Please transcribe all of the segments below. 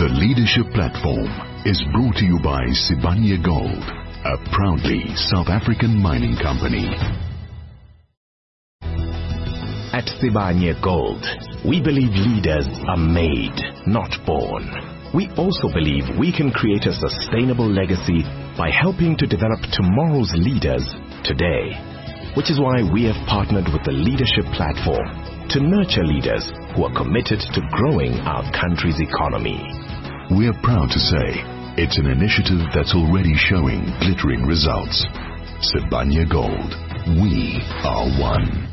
The Leadership Platform is brought to you by Sibanye Gold, a proudly South African mining company. At Sibanye Gold, we believe leaders are made, not born. We also believe we can create a sustainable legacy by helping to develop tomorrow's leaders today, which is why we have partnered with the Leadership Platform to nurture leaders who are committed to growing our country's economy. We're proud to say it's an initiative that's already showing glittering results. Sibanye Gold, we are one.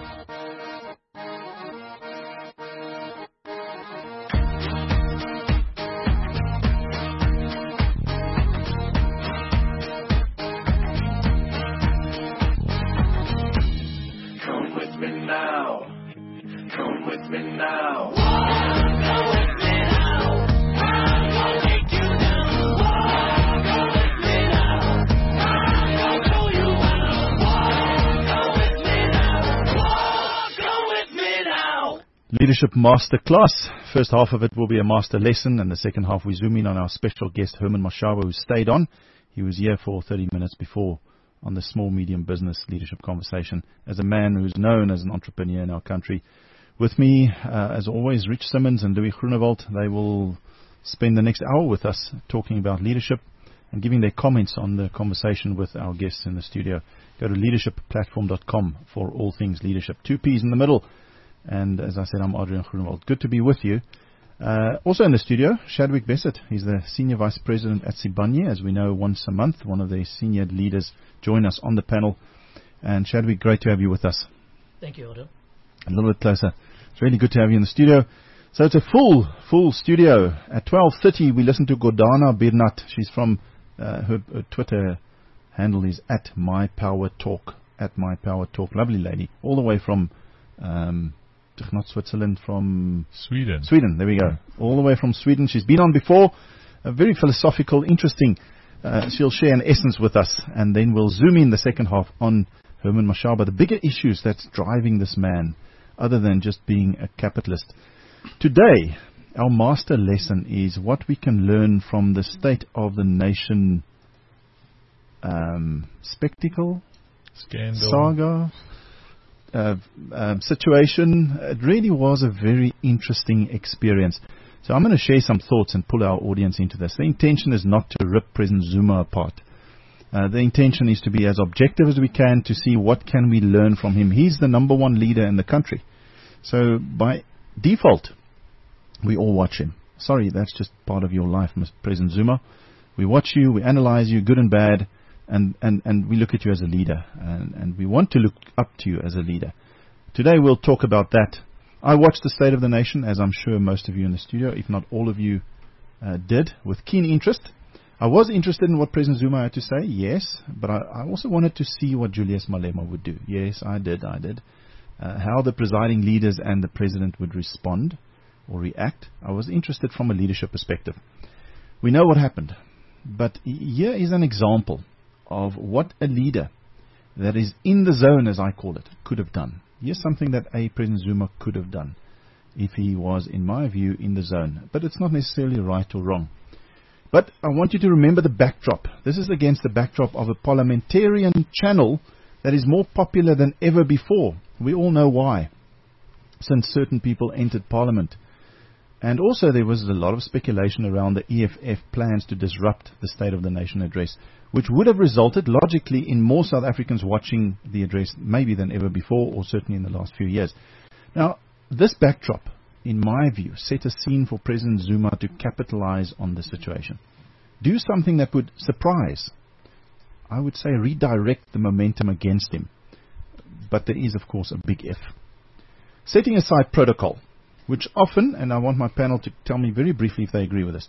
Leadership Masterclass. First half of it will be a master lesson, and the second half we zoom in on our special guest, Herman Mashaba, who stayed on. He was here for 30 minutes before on the small medium business leadership conversation as a man who's known as an entrepreneur in our country. With me, as always, Rich Simmons and Louis Groenewald. They will spend the next hour with us talking about leadership and giving their comments on the conversation with our guests in the studio. Go to leadershipplatform.com for all things leadership. 2 P's in the middle. And as I said, I'm Adrian Groenewald. Good to be with you. Also in the studio, Chadwick Bessert. He's the Senior Vice President at Sibanye. As we know, once a month, one of their senior leaders join us on the panel. And Chadwick, great to have you with us. Thank you, Adrian. A little bit closer. It's really good to have you in the studio. So it's a full studio. At 12:30, we listen to Gordana Birnat. She's from, her Twitter handle is @MyPowerTalk. @MyPowerTalk. Lovely lady. All the way from... not Switzerland, from Sweden, there we go. All the way from Sweden. She's been on before. Very philosophical, interesting. She'll share an essence with us, and then we'll zoom in the second half on Herman Mashaba, the bigger issues that's driving this man, other than just being a capitalist. Today, our master lesson is what we can learn from the State of the Nation spectacle, scandal, saga, situation. It really was a very interesting experience. So I'm going to share some thoughts and pull our audience into this. The intention is not to rip President Zuma apart. The intention is to be as objective as we can to see what can we learn from him. He's the number one leader in the country. So by default, we all watch him. Sorry, that's just part of your life, Mr. President Zuma. We watch you, we analyze you, good and bad. And we look at you as a leader, and we want to look up to you as a leader. Today we'll talk about that. I watched the State of the Nation, as I'm sure most of you in the studio, if not all of you, did, with keen interest. I was interested in what President Zuma had to say, yes, but I also wanted to see what Julius Malema would do. Yes, I did. How the presiding leaders and the president would respond or react. I was interested from a leadership perspective. We know what happened, but here is an example of what a leader that is in the zone, as I call it, could have done. Here's something that President Zuma could have done if he was, in my view, in the zone. But it's not necessarily right or wrong. But I want you to remember the backdrop. This is against the backdrop of a parliamentarian channel that is more popular than ever before. We all know why, since certain people entered Parliament. And also there was a lot of speculation around the EFF plans to disrupt the State of the Nation address, which would have resulted logically in more South Africans watching the address maybe than ever before, or certainly in the last few years. Now, this backdrop, in my view, set a scene for President Zuma to capitalize on the situation. Do something that would surprise, I would say redirect the momentum against him. But there is, of course, a big if. Setting aside protocol, which often, and I want my panel to tell me very briefly if they agree with this,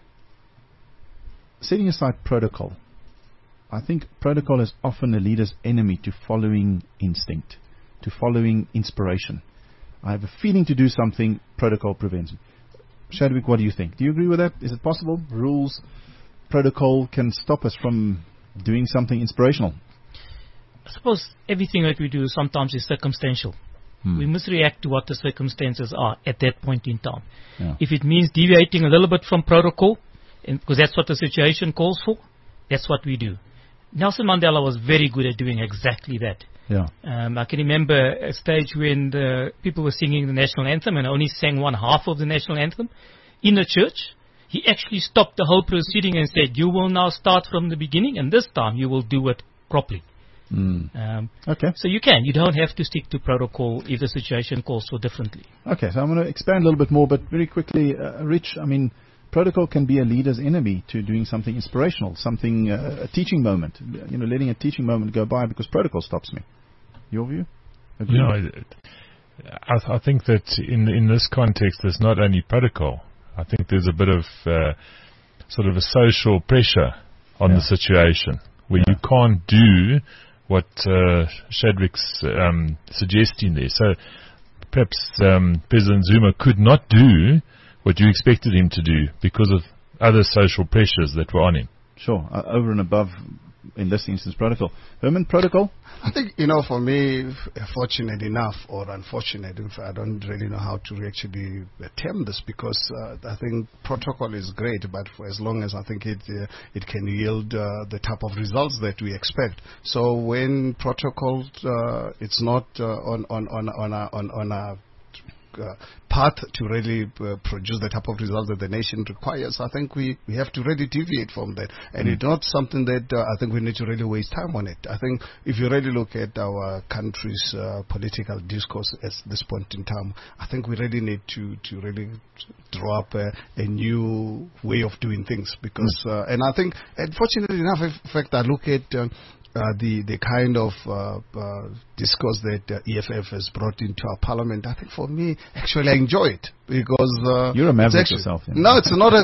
setting aside protocol, I think protocol is often a leader's enemy to following instinct, to following inspiration. I have a feeling to do something, protocol prevents me. Chadwick, what do you think? Do you agree with that? Is it possible? Rules, protocol can stop us from doing something inspirational? I suppose everything that we do sometimes is circumstantial. We must react to what the circumstances are at that point in time. Yeah. If it means deviating a little bit from protocol, because that's what the situation calls for, that's what we do. Nelson Mandela was very good at doing exactly that. Yeah. I can remember a stage when the people were singing the national anthem and only sang one half of the national anthem in the church. He actually stopped the whole proceeding and said, you will now start from the beginning, and this time you will do it properly. Okay. So you don't have to stick to protocol if the situation calls for differently. Okay, so I'm going to expand a little bit more, but very quickly, Rich, I mean, protocol can be a leader's enemy to doing something inspirational, something, a teaching moment, letting a teaching moment go by because protocol stops me. Your view? Agree? I think that in this context, there's not only protocol. I think there's a bit of sort of a social pressure on the situation where you can't do what Shadwick's suggesting there. So perhaps President Zuma could not do what you expected him to do because of other social pressures that were on him. Sure, over and above, in this instance, protocol. Herman, protocol? I think, for me, fortunate enough or unfortunate, I don't really know how to actually term this, because I think protocol is great, but for as long as I think it can yield the type of results that we expect. So when protocol, it's not on a path to really produce the type of results that the nation requires, I think we have to really deviate from that. And it's not something that I think we need to really waste time on it. I think if you really look at our country's political discourse at this point in time, I think we really need to really draw up a new way of doing things. Because, and I think, unfortunately enough, in fact, I look at the kind of discourse that EFF has brought into our parliament. I think for me, actually, I enjoy it because you're a maverick yourself. No, it's not.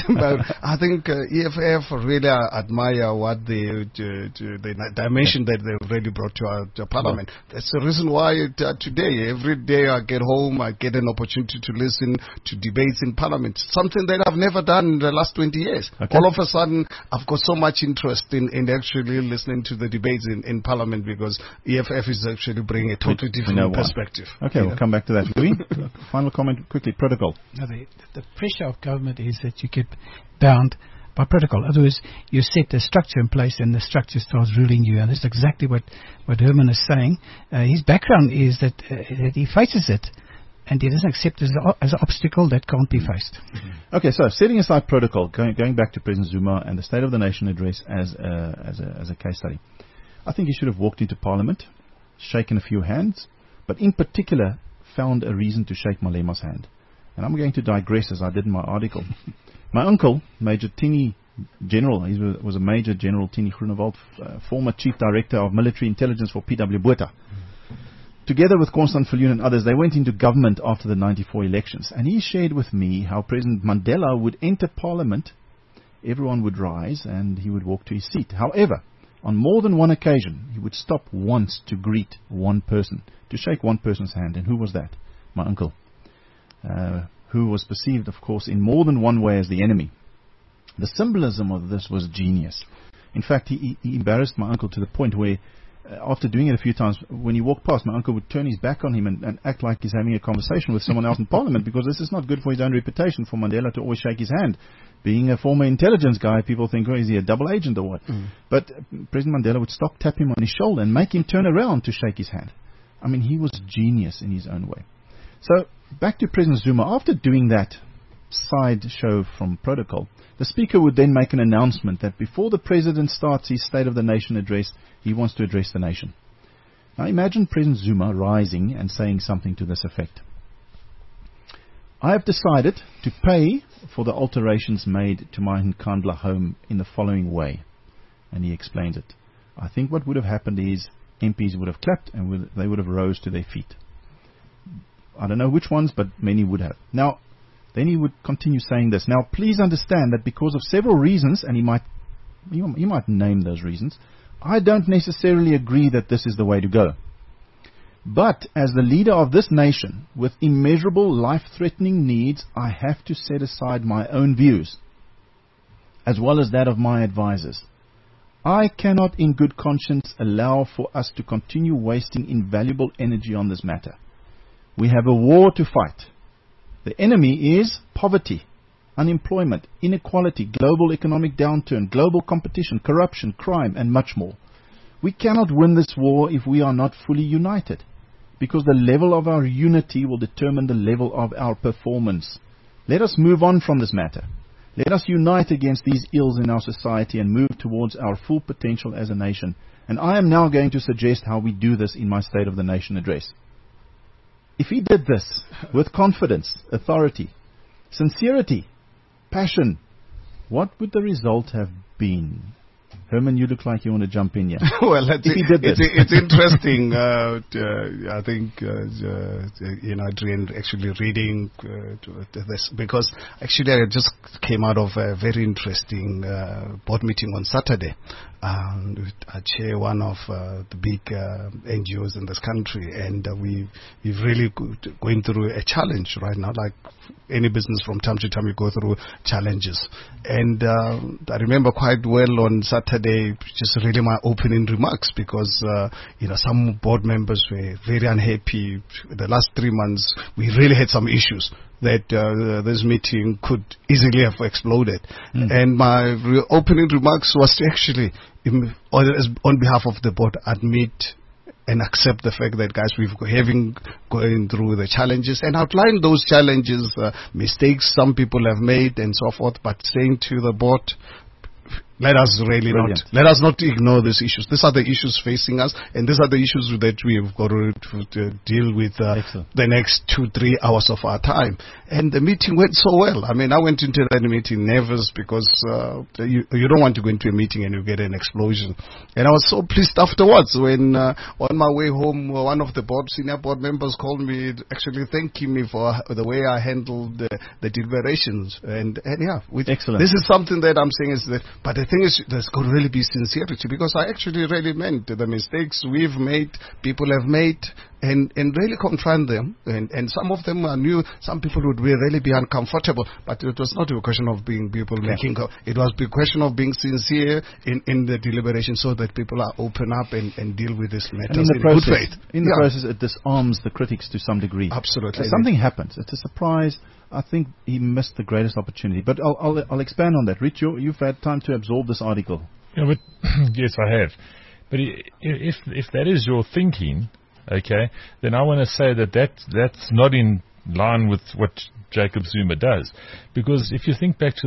I think EFF really admire what the dimension that they've really brought to our parliament. That's the reason why today, every day I get home, I get an opportunity to listen to debates in parliament. Something that I've never done in the last 20 years. Okay. All of a sudden, I've got so much interest in actually listening to the debates in parliament, because EFF is actually bringing a totally different perspective. Okay, we'll come back to that. Louis, final comment quickly. Protocol. No, the pressure of government is that you get bound by protocol. Otherwise, you set a structure in place and the structure starts ruling you. And that's exactly what Herman is saying. His background is that he faces it and he doesn't accept it as an obstacle that can't be faced. Okay, so setting aside protocol, going back to President Zuma and the State of the Nation address as a case study, I think he should have walked into Parliament, shaken a few hands, but in particular found a reason to shake Malema's hand. And I'm going to digress as I did in my article. My uncle, Major Tini General, he was a Major General Tini Groenewald, former Chief Director of Military Intelligence for P.W. Botha. Together with Constant Viljoen and others, they went into government after the 94 elections. And he shared with me how President Mandela would enter Parliament, everyone would rise, and he would walk to his seat. However, on more than one occasion, he would stop once to greet one person, to shake one person's hand. And who was that? My uncle. Who was perceived, of course, in more than one way as the enemy. The symbolism of this was genius. In fact, he embarrassed my uncle to the point where, after doing it a few times, when he walked past, my uncle would turn his back on him and act like he's having a conversation with someone else in Parliament, because this is not good for his own reputation, for Mandela to always shake his hand. Being a former intelligence guy, people think, is he a double agent or what? But President Mandela would stop, tap him on his shoulder and make him turn around to shake his hand. I mean, he was genius in his own way. So, back to President Zuma. After doing that side show from protocol, the Speaker would then make an announcement that before the President starts his State of the Nation address, he wants to address the nation. Now imagine President Zuma rising and saying something to this effect. I have decided to pay for the alterations made to my Nkandla home in the following way. And he explains it. I think what would have happened is MPs would have clapped and they would have rose to their feet. I don't know which ones, but many would have. Now, then he would continue saying this. Now, please understand that because of several reasons, and he might name those reasons, I don't necessarily agree that this is the way to go. But as the leader of this nation, with immeasurable life-threatening needs, I have to set aside my own views, as well as that of my advisors. I cannot in good conscience allow for us to continue wasting invaluable energy on this matter. We have a war to fight. The enemy is poverty, unemployment, inequality, global economic downturn, global competition, corruption, crime, and much more. We cannot win this war if we are not fully united, because the level of our unity will determine the level of our performance. Let us move on from this matter. Let us unite against these ills in our society and move towards our full potential as a nation. And I am now going to suggest how we do this in my State of the Nation address. If he did this with confidence, authority, sincerity, passion, what would the result have been? Herman, you look like you want to jump in here. Well, it's interesting. I think, Adrian, actually reading this, because actually I just came out of a very interesting board meeting on Saturday. I chair one of the big NGOs in this country, and we've really going through a challenge right now. Like any business, from time to time you go through challenges. And I remember quite well on Saturday, just really my opening remarks, because some board members were very unhappy. The last 3 months we really had some issues that this meeting could easily have exploded. And my opening remarks was to actually, on behalf of the board, admit and accept the fact that, guys, we've going through the challenges, and outline those challenges, mistakes some people have made and so forth, but saying to the board, let us not ignore these issues. These are the issues facing us, and these are the issues that we've got to deal with the next 2-3 hours of our time. And the meeting went so well. I mean, I went into that meeting nervous, because you don't want to go into a meeting and you get an explosion. And I was so pleased afterwards when on my way home, one of the senior board members called me, actually thanking me for the way I handled the deliberations. And yeah, excellent. This is something that I'm saying is that, but the thing is, there's got to really be sincerity, because I actually really meant the mistakes we've made, people have made, and really confront them. And some of them are new. Some people would really be uncomfortable, but it was not a question of being people making. It was a question of being sincere in the deliberation, so that people are open up and deal with this matters in good faith. In the process, it disarms the critics to some degree. Absolutely. Something happens. It's a surprise. I think he missed the greatest opportunity. But I'll expand on that. Rich, you've had time to absorb this article. Yeah, but yes, I have. But if that is your thinking, okay, then I want to say that's not in line with what Jacob Zuma does. Because if you think back to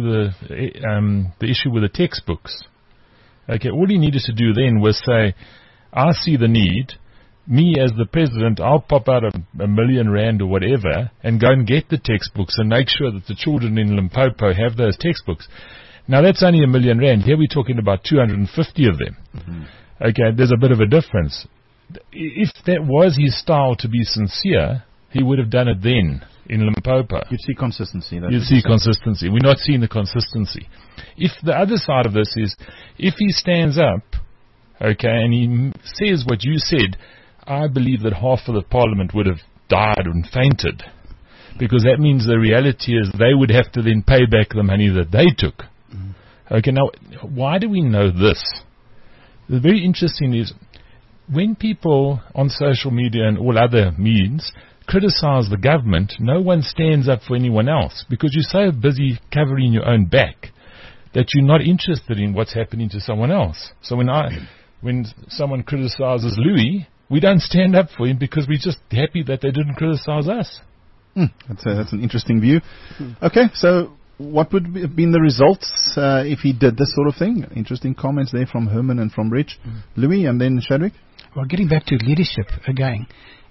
the issue with the textbooks, okay, all he needed to do then was say, I see the need. Me as the president, I'll pop out a million rand or whatever and go and get the textbooks and make sure that the children in Limpopo have those textbooks. Now that's only 1 million rand. Here we're talking about 250 of them. Okay, there's a bit of a difference. If that was his style to be sincere, he would have done it then in Limpopo. You'd see consistency. You'd see consistency. We're not seeing the consistency. If the other side of this is, if he stands up, okay, and he says what you said, I believe that half of the parliament would have died and fainted, because that means the reality is they would have to then pay back the money that they took. Okay, now, why do we know this? The very interesting is, when people on social media and all other means criticize the government, no one stands up for anyone else, because you're so busy covering your own back that you're not interested in what's happening to someone else. So when someone criticizes Louis, we don't stand up for him, because we're just happy that they didn't criticize us. That's an interesting view. Okay, so what would have been the results if he did this sort of thing? Interesting comments there from Herman and from Rich. Louis, and then Chadwick? Well, getting back to leadership again,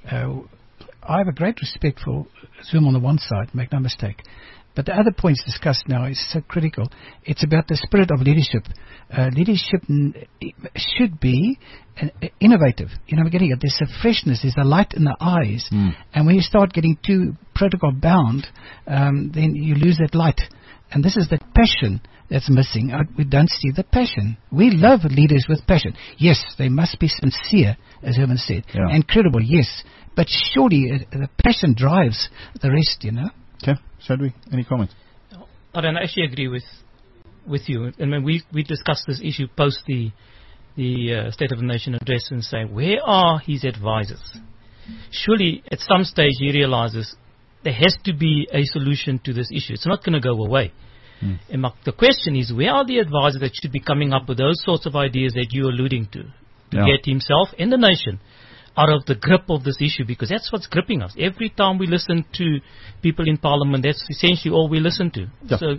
I have a great respect for Zuma on the one side, make no mistake. But the other points discussed now is so critical. It's about the spirit of leadership. Leadership should be innovative. We're getting it. There's a freshness, there's a light in the eyes. And when you start getting too protocol bound, then you lose that light. And this is the passion that's missing. We don't see the passion. We love leaders with passion. Yes, they must be sincere, as Herman said, and credible, yes. But surely the passion drives the rest, Okay, Chadwick, any comments? I don't actually agree with you. I mean, we discussed this issue post the State of the Nation address and say, where are his advisors? surely at some stage he realizes there has to be a solution to this issue. It's not going to go away. And the question is, where are the advisors that should be coming up with those sorts of ideas that you're alluding to get himself and the nation out of the grip of this issue? Because that's what's gripping us. Every time we listen to people in Parliament, that's essentially all we listen to.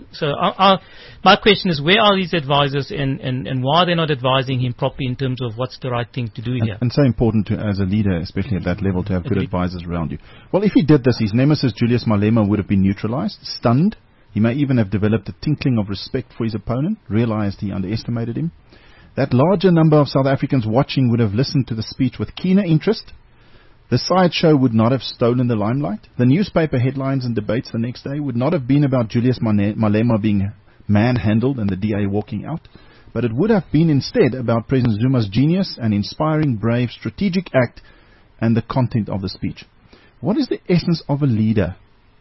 My question is, where are these advisors and why are they not advising him properly in terms of what's the right thing to do here? And so important to, as a leader, especially at that level, to have good advisors around you. Well, if he did this, his nemesis Julius Malema would have been neutralized, stunned. He may even have developed a tinkling of respect for his opponent, realized he underestimated him. That larger number of South Africans watching would have listened to the speech with keener interest. The sideshow would not have stolen the limelight. The newspaper headlines and debates the next day would not have been about Julius Malema being manhandled and the DA walking out, but it would have been instead about President Zuma's genius and inspiring, brave, strategic act and the content of the speech. What is the essence of a leader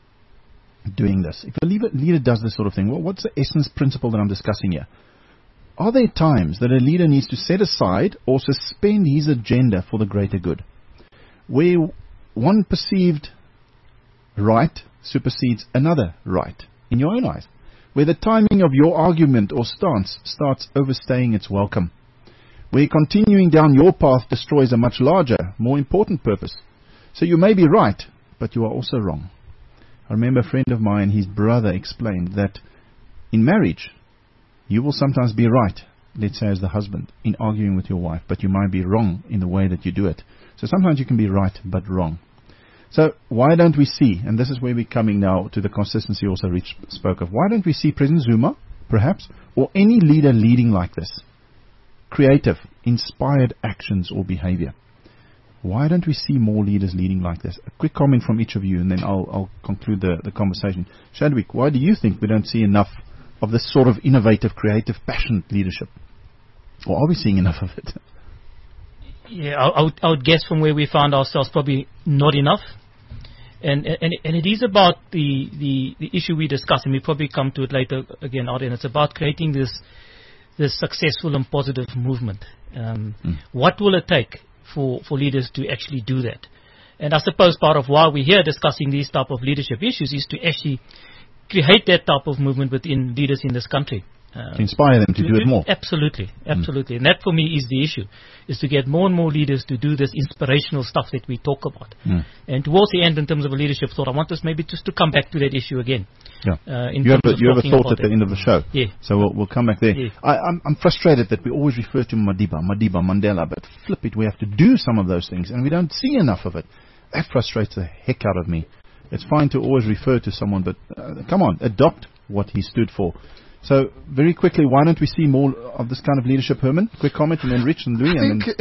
doing this? If a leader does this sort of thing, well, what's the essence principle that I'm discussing here? Are there times that a leader needs to set aside or suspend his agenda for the greater good, where one perceived right supersedes another right in your own eyes, where the timing of your argument or stance starts overstaying its welcome, where continuing down your path destroys a much larger, more important purpose? So you may be right, but you are also wrong. I remember a friend of mine, his brother explained that in marriage, you will sometimes be right, let's say as the husband, in arguing with your wife, but you might be wrong in the way that you do it. So sometimes you can be right, but wrong. So why don't we see, and this is where we're coming now to the consistency also Rich spoke of, why don't we see President Zuma, perhaps, or any leader leading like this? Creative, inspired actions or behavior. Why don't we see more leaders leading like this? A quick comment from each of you, and then I'll conclude the conversation. Chadwick, why do you think we don't see enough of this sort of innovative, creative, passionate leadership? Or are we seeing enough of it? Yeah, I would guess from where we found ourselves, probably not enough. And it is about the issue we discussed, and we probably come to it later again, Arden. It's about creating this successful and positive movement. What will it take for leaders to actually do that? And I suppose part of why we're here discussing these type of leadership issues is to actually create that type of movement within leaders in this country. To inspire them to do it more. Absolutely. And that for me is the issue, is to get more and more leaders to do this inspirational stuff that we talk about. And towards the end, in terms of a leadership thought, I want us maybe just to come back to that issue again. You have a thought at the end of the show. So we'll come back there. I'm frustrated that we always refer to Madiba, Mandela, but flip it, we have to do some of those things, and we don't see enough of it. That frustrates the heck out of me. It's fine to always refer to someone, but come on, adopt what he stood for. So, very quickly, why don't we see more of this kind of leadership, Herman? Quick comment, and then Rich and Louis. I think,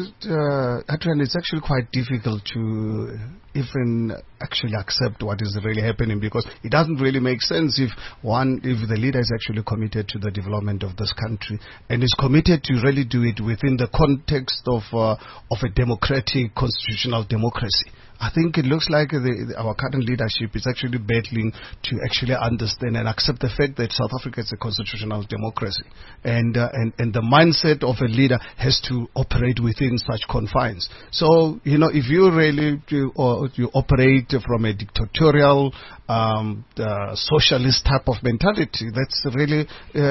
Adrian, it's actually quite difficult to even actually accept what is really happening, because it doesn't really make sense if the leader is actually committed to the development of this country and is committed to really do it within the context of a democratic, constitutional democracy. I think it looks like our current leadership is actually battling to actually understand and accept the fact that South Africa is a constitutional democracy, and the mindset of a leader has to operate within such confines. So, if you really you operate from a dictatorial, socialist type of mentality, that's really,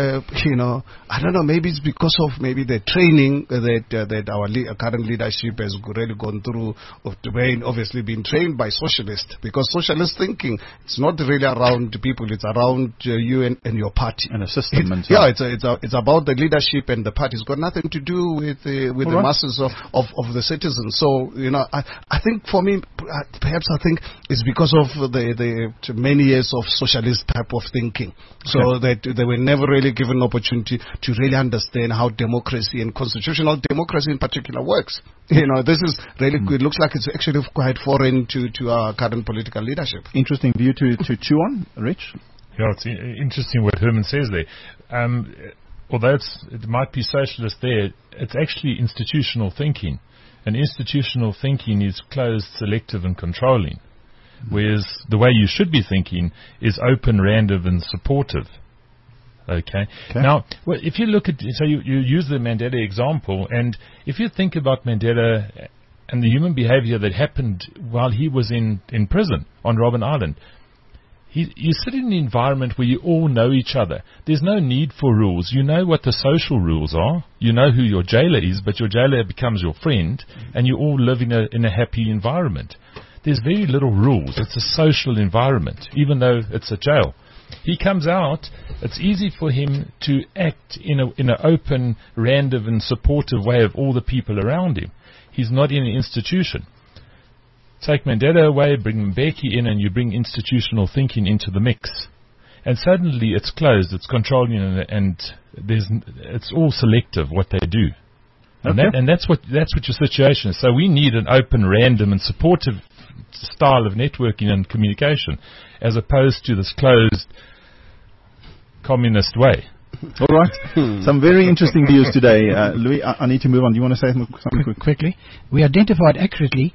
I don't know, maybe it's because of maybe the training that our current leadership has really gone through, obviously been trained by socialists, because socialist thinking, it's not really around people, it's around you and your party and a system. It's about the leadership and the party. It's got nothing to do with the masses of the citizens. So I think for me, perhaps I think it's because of the many years of socialist type of thinking, so that they were never really given an opportunity to really understand how democracy and constitutional democracy in particular works. This is really good. It looks like it's actually quite foreign to our current political leadership. Interesting view to chew on, Rich. Yeah, it's interesting what Herman says there. Although it might be socialist there, it's actually institutional thinking. And institutional thinking is closed, selective and controlling. Whereas the way you should be thinking is open, random and supportive. Okay. Now, if you look at, so you use the Mandela example, and if you think about Mandela and the human behavior that happened while he was in prison on Robben Island. You sit in an environment where you all know each other. There's no need for rules. You know what the social rules are. You know who your jailer is, but your jailer becomes your friend, and you all live in a happy environment. There's very little rules. It's a social environment, even though it's a jail. He comes out, it's easy for him to act in an open, random and supportive way of all the people around him. He's not in an institution. Take Mandela away, bring Mbeki in, and you bring institutional thinking into the mix. And suddenly it's closed, it's controlling, and it's all selective what they do. Okay. And that's what your situation is. So we need an open, random and supportive style of networking and communication, as opposed to this closed communist way. All right. Some very interesting views today. Louis, I need to move on. Do you want to say something quickly? We identified accurately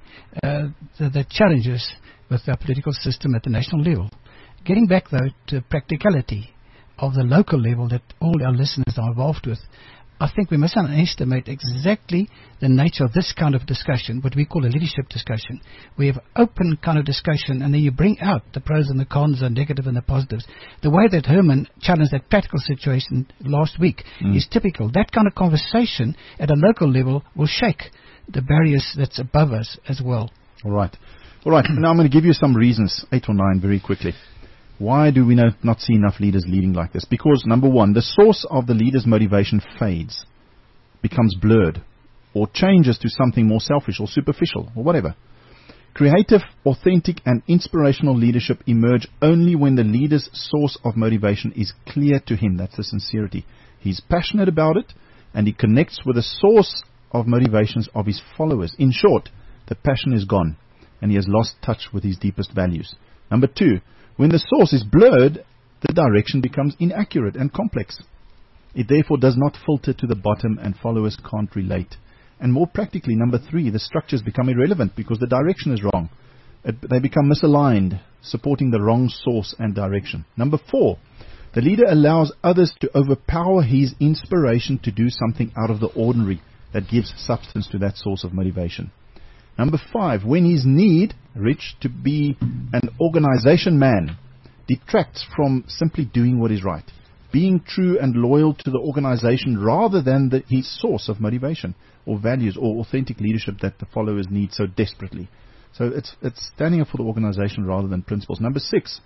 the challenges with our political system at the national level. Getting back, though, to practicality of the local level that all our listeners are involved with, I think we must underestimate exactly the nature of this kind of discussion, what we call a leadership discussion. We have open kind of discussion, and then you bring out the pros and the cons, the negative and the positives. The way that Herman challenged that practical situation last week is typical. That kind of conversation at a local level will shake the barriers that's above us as well. All right. Now I'm going to give you some reasons, 8 or 9, very quickly. Why do we not see enough leaders leading like this? Because, number one, the source of the leader's motivation fades, becomes blurred, or changes to something more selfish or superficial, or whatever. Creative, authentic, and inspirational leadership emerge only when the leader's source of motivation is clear to him. That's the sincerity. He's passionate about it, and he connects with the source of motivations of his followers. In short, the passion is gone, and he has lost touch with his deepest values. Number two, when the source is blurred, the direction becomes inaccurate and complex. It therefore does not filter to the bottom, and followers can't relate. And more practically, number three, the structures become irrelevant because the direction is wrong. They become misaligned, supporting the wrong source and direction. Number four, the leader allows others to overpower his inspiration to do something out of the ordinary that gives substance to that source of motivation. Number five, when his need, Rich, to be an organization man, detracts from simply doing what is right, being true and loyal to the organization rather than his source of motivation or values or authentic leadership that the followers need so desperately. So it's standing up for the organization rather than principles. Number six,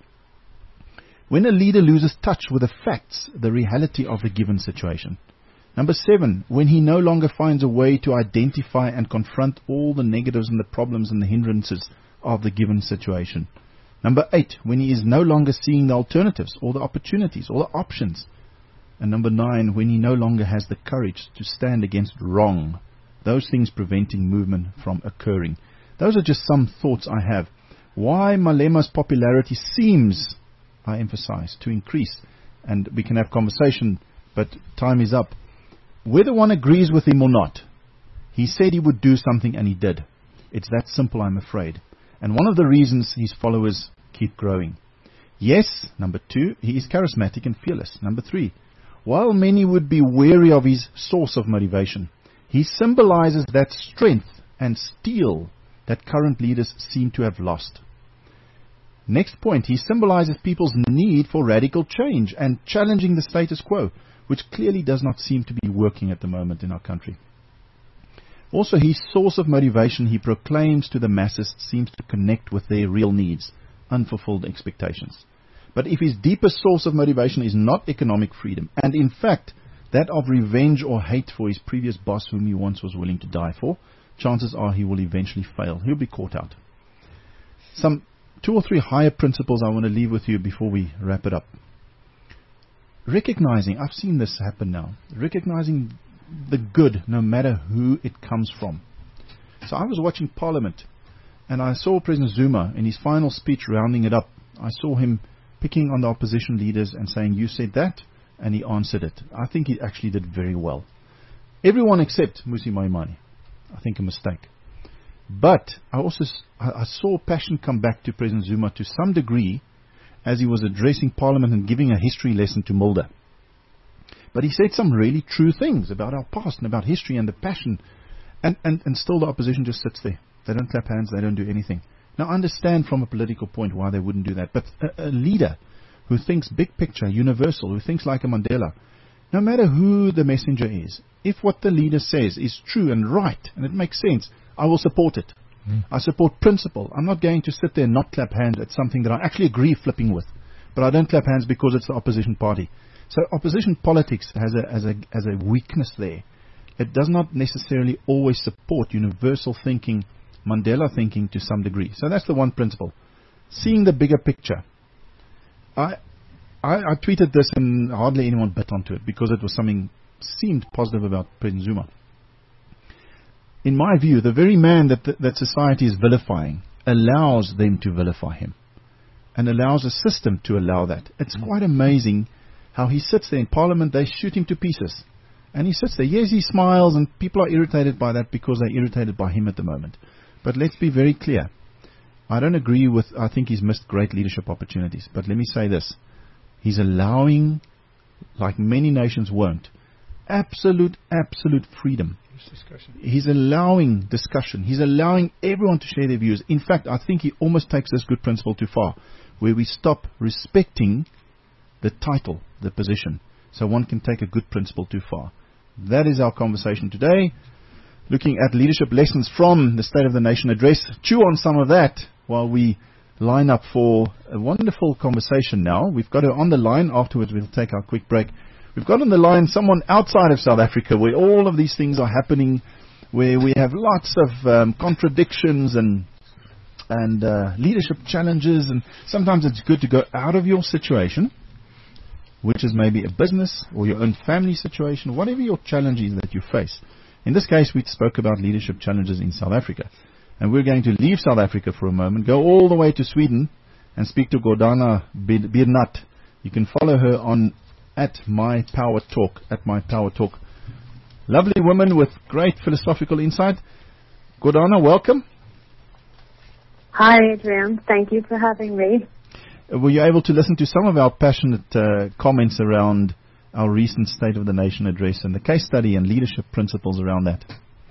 when a leader loses touch with the facts, the reality of a given situation. Number seven, when he no longer finds a way to identify and confront all the negatives and the problems and the hindrances of the given situation. Number eight, when he is no longer seeing the alternatives or the opportunities or the options. And number nine, when he no longer has the courage to stand against wrong, those things preventing movement from occurring. Those are just some thoughts I have. Why Malema's popularity seems, I emphasize, to increase. And we can have conversation, but time is up. Whether one agrees with him or not, he said he would do something and he did. It's that simple, I'm afraid. And one of the reasons his followers keep growing. Yes, number two, he is charismatic and fearless. Number three, while many would be wary of his source of motivation, he symbolizes that strength and steel that current leaders seem to have lost. Next point, he symbolizes people's need for radical change and challenging the status quo, which clearly does not seem to be working at the moment in our country. Also, his source of motivation he proclaims to the masses seems to connect with their real needs, unfulfilled expectations. But if his deepest source of motivation is not economic freedom, and in fact that of revenge or hate for his previous boss whom he once was willing to die for, chances are he will eventually fail. He'll be caught out. Some 2 or 3 higher principles I want to leave with you before we wrap it up. Recognizing, I've seen this happen now, recognizing the good no matter who it comes from. So I was watching Parliament and I saw President Zuma in his final speech rounding it up. I saw him picking on the opposition leaders and saying, you said that, and he answered it. I think he actually did very well. Everyone except Mmusi Maimane. I think a mistake. But I saw passion come back to President Zuma to some degree as he was addressing Parliament and giving a history lesson to Mulder. But he said some really true things about our past and about history and the passion. And still the opposition just sits there. They don't clap hands, they don't do anything. Now, I understand from a political point why they wouldn't do that, but a leader who thinks big picture, universal, who thinks like a Mandela, no matter who the messenger is, if what the leader says is true and right, and it makes sense, I will support it. I support principle. I'm not going to sit there and not clap hands at something that I actually agree flipping with, but I don't clap hands because it's the opposition party. So opposition politics has a weakness there. It does not necessarily always support universal thinking, Mandela thinking to some degree. So that's the one principle. Seeing the bigger picture. I tweeted this and hardly anyone bit onto it because it was something seemed positive about President Zuma. In my view, the very man that society is vilifying allows them to vilify him and allows a system to allow that. It's quite amazing how he sits there in Parliament, they shoot him to pieces. And he sits there. Yes, he smiles, and people are irritated by that because they're irritated by him at the moment. But let's be very clear. I don't agree with, I think he's missed great leadership opportunities. But let me say this. He's allowing, like many nations won't, absolute freedom. He's allowing discussion. He's allowing everyone to share their views. In fact, I think he almost takes this good principle too far, where we stop respecting the title, the position. So one can take a good principle too far. That is our conversation today. Looking at leadership lessons from the State of the Nation address. Chew on some of that while we line up for a wonderful conversation now. We've got her on the line. Afterwards, we'll take our quick break. We've got on the line someone outside of South Africa where all of these things are happening, where we have lots of contradictions and leadership challenges. And sometimes it's good to go out of your situation, which is maybe a business or your own family situation, whatever your challenge is that you face. In this case, we spoke about leadership challenges in South Africa. And we're going to leave South Africa for a moment, go all the way to Sweden and speak to Gordana Birnat. You can follow her on at My Power Talk. Lovely woman with great philosophical insight. Gordana, welcome. Hi, Adrian. Thank you for having me. Were you able to listen to some of our passionate comments around our recent State of the Nation address and the case study and leadership principles around that?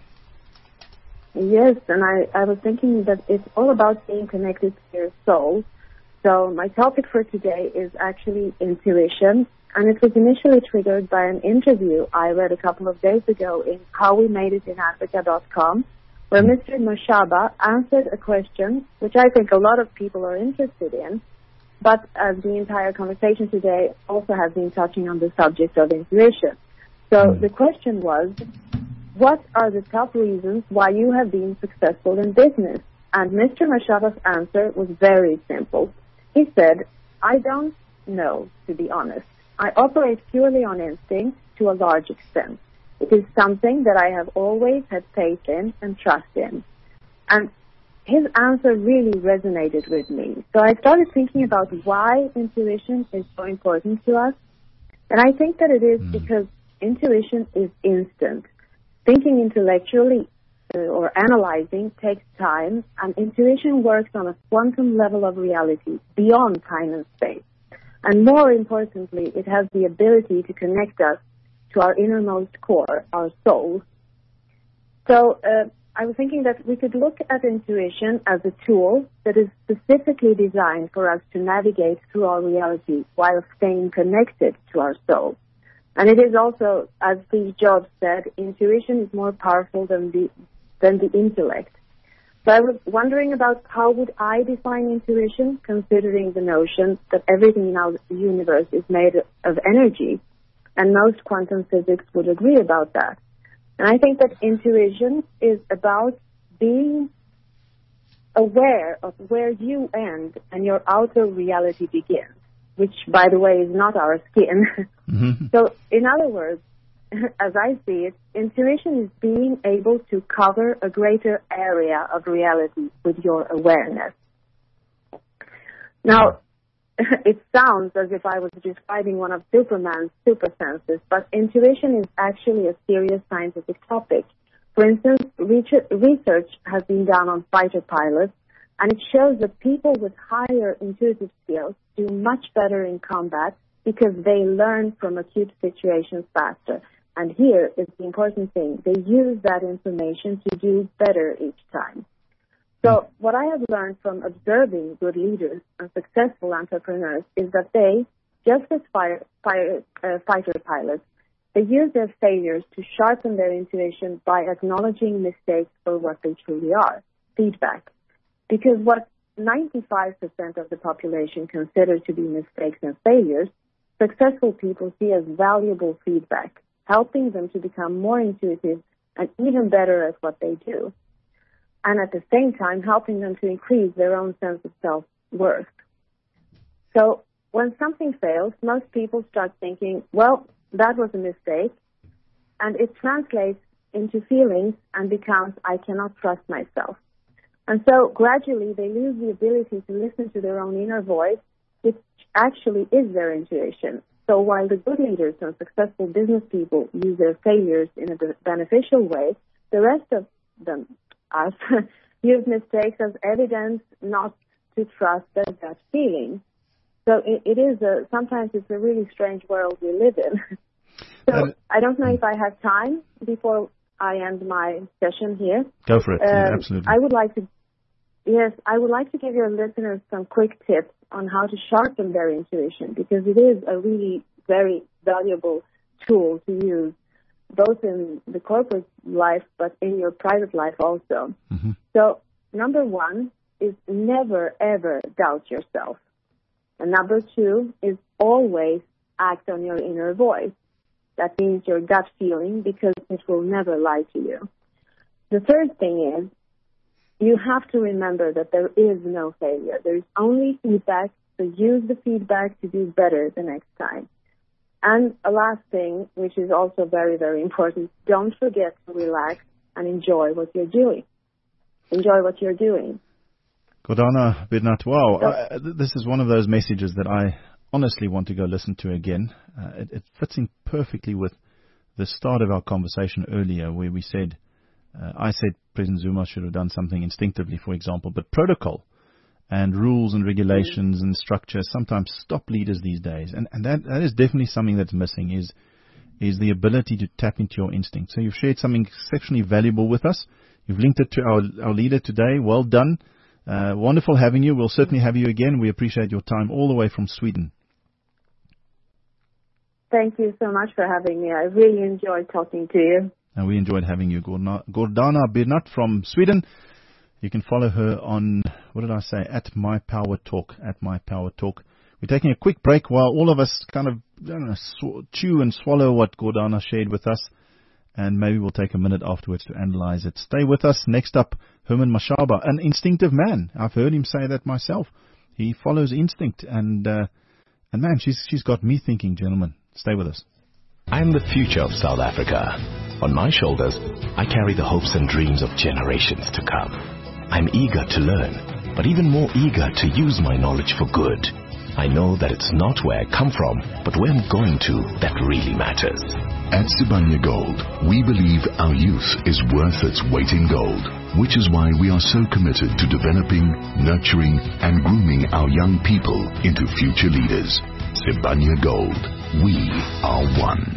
Yes, and I was thinking that it's all about being connected to your soul. So my topic for today is actually intuition, and it was initially triggered by an interview I read a couple of days ago in HowWeMadeItInAfrica.com, where Mr. Mashaba answered a question which I think a lot of people are interested in, but as the entire conversation today also has been touching on the subject of intuition. So the question was, what are the top reasons why you have been successful in business? And Mr. Mashaba's answer was very simple. He said, I don't know, to be honest. I operate purely on instinct to a large extent. It is something that I have always had faith in and trust in. And his answer really resonated with me. So I started thinking about why intuition is so important to us. And I think that it is because intuition is instant. Thinking intellectually or analyzing takes time, and intuition works on a quantum level of reality beyond time and space. And more importantly, it has the ability to connect us to our innermost core, our soul. So I was thinking that we could look at intuition as a tool that is specifically designed for us to navigate through our reality while staying connected to our soul. And it is also, as Steve Jobs said, intuition is more powerful than the intellect. So I was wondering about how would I define intuition, considering the notion that everything in our universe is made of energy, and most quantum physics would agree about that. And I think that intuition is about being aware of where you end and your outer reality begins, which, by the way, is not our skin. Mm-hmm. So, in other words, as I see it, intuition is being able to cover a greater area of reality with your awareness. Now, it sounds as if I was describing one of Superman's super senses, but intuition is actually a serious scientific topic. For instance, research has been done on fighter pilots, and it shows that people with higher intuitive skills do much better in combat because they learn from acute situations faster. And here is the important thing. They use that information to do better each time. So what I have learned from observing good leaders and successful entrepreneurs is that they, just as fighter pilots, they use their failures to sharpen their intuition by acknowledging mistakes for what they truly are, feedback. Because what 95% of the population consider to be mistakes and failures, successful people see as valuable feedback, helping them to become more intuitive and even better at what they do, and at the same time helping them to increase their own sense of self-worth. So when something fails, most people start thinking, well, that was a mistake, and it translates into feelings and becomes, I cannot trust myself. And so gradually they lose the ability to listen to their own inner voice, which actually is their intuition. So while the good leaders and successful business people use their failures in a beneficial way, the rest of them, us, use mistakes as evidence not to trust their gut feeling. So it is sometimes it's a really strange world we live in. So I don't know if I have time before I end my session here. Go for it. Absolutely. I would like to give your listeners some quick tips on how to sharpen their intuition, because it is a really very valuable tool to use both in the corporate life but in your private life also. Mm-hmm. So number one is never ever doubt yourself. And number two is always act on your inner voice. That means your gut feeling, because it will never lie to you. The third thing is you have to remember that there is no failure. There is only feedback, so use the feedback to do better the next time. And a last thing, which is also very, very important, don't forget to relax and enjoy what you're doing. Enjoy what you're doing. Gordana Bidnat, wow, this is one of those messages that I honestly want to go listen to again. It fits in perfectly with the start of our conversation earlier, where we said, I said President Zuma should have done something instinctively, for example, but protocol and rules and regulations and structure sometimes stop leaders these days. And that is definitely something that's missing, is the ability to tap into your instinct. So you've shared something exceptionally valuable with us. You've linked it to our leader today. Well done. Wonderful having you. We'll certainly have you again. We appreciate your time all the way from Sweden. Thank you so much for having me. I really enjoyed talking to you. And we enjoyed having you, Gordana Bidnat from Sweden. You can follow her on, what did I say, at My Power Talk. We're taking a quick break while all of us kind of chew and swallow what Gordana shared with us. And maybe we'll take a minute afterwards to analyze it. Stay with us. Next up, Herman Mashaba, an instinctive man. I've heard him say that myself. He follows instinct. And man, she's got me thinking, gentlemen. Stay with us. I am the future of South Africa. On my shoulders, I carry the hopes and dreams of generations to come. I'm eager to learn, but even more eager to use my knowledge for good. I know that it's not where I come from, but where I'm going to that really matters. At Sibanye Gold, we believe our youth is worth its weight in gold, which is why we are so committed to developing, nurturing, and grooming our young people into future leaders. Sibanye Gold, we are one.